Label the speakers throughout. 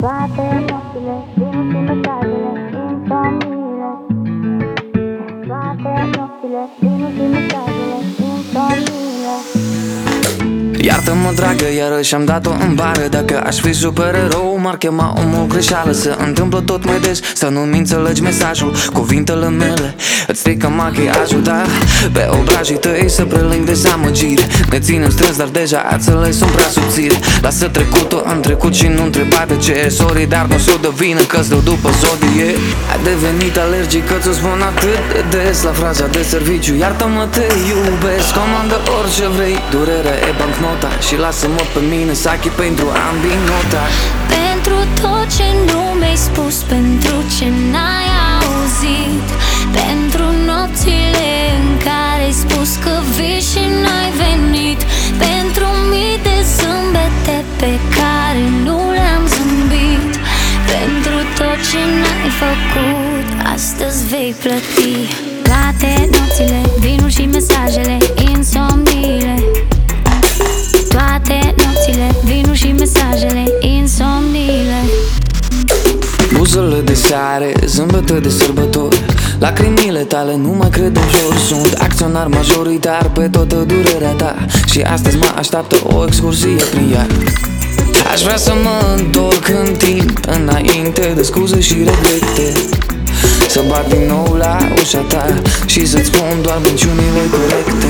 Speaker 1: Toate nopțile, vinul și mesajele, insomniile. Toate nopțile, vinul și mesajele, insomniile.
Speaker 2: Iartă-mă, dragă, iarăși am dat-o în bară. Dacă aș fi supererou, m-ar chema omul greșeală. Se întâmplă tot mai des să nu-mi înțelegi mesajul. Cuvintele mele îți strică machiajul, dar pe obrajii tăi să preling dezamăgire. Ne ținem strâns, dar deja ațele sunt prea subțire. Lasă trecutul în trecut și nu întreba de ce. Sorry, dar nu s-o dă vină că-ți dau după zodie. Ai devenit alergic că ți-o spun atât de des la fraza de serviciu. Iartă-mă, te iubesc, comandă orice vrei. Durerea e bancnota și lasă-mă pe mine să achi pentru ambii nota.
Speaker 3: Pentru tot ce nu mi-ai spus, pentru ce n-ai auzit, pentru nopțile în care ai spus că vii și n-ai venit, pentru mii de zâmbete pe care nu le-am zâmbit, pentru tot ce n-ai făcut, astăzi vei plăti. Toate nopțile, vinul și mesajele, insomniile. Toate nopțile, vinul și mesajele, insomniile.
Speaker 2: Buzele de sare, zâmbete de sărbători, lacrimile tale nu mai cred în flori. Sunt acționar majoritar pe toată durerea ta și astăzi mă așteaptă o excursie prin ea. Aș vrea să mă întorc în timp, înainte de scuze și regrete, să bat din nou la ușa ta și să-ți spun doar minciunile corecte.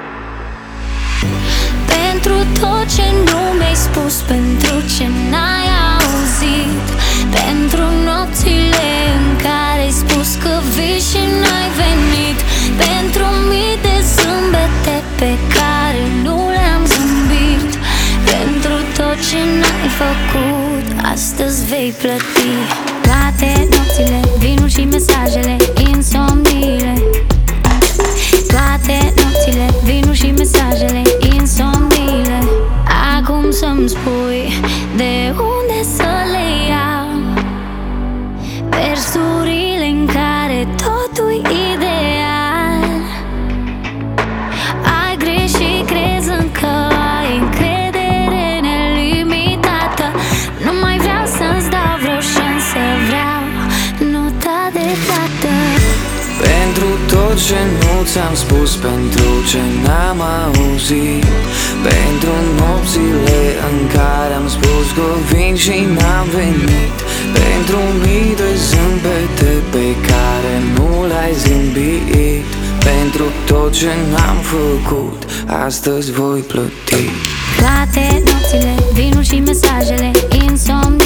Speaker 3: Pentru tot ce nu mi-ai spus, pentru ce n-ai auzit, pentru nopțile în care ai spus că vii și n-ai venit, pentru mii de zâmbete pe care nu le-am zâmbit, pentru tot ce n-ai făcut, astăzi vei plăti. Toate nopțile, vinul și mesajele, insomniile. Toate nopțile, vinul și mesajele, insomniile. Acum să-mi spui de unde să le iau versurile în care totul e ideal. Ai greșit crezând că ai încredere nelimitată. Nu mai vreau să-ți dau vreo șansă, vreau nota de plată.
Speaker 2: Pentru tot ce nu ți-am spus, pentru ce n-am auzit, pentru nopțile în care am spus că vin și n-am venit, pentru mii de zâmbete pe care nu le-ai zâmbit, pentru tot ce n-am făcut, astăzi voi plăti.
Speaker 3: Toate nopțile, vinul și mesajele, insomniile.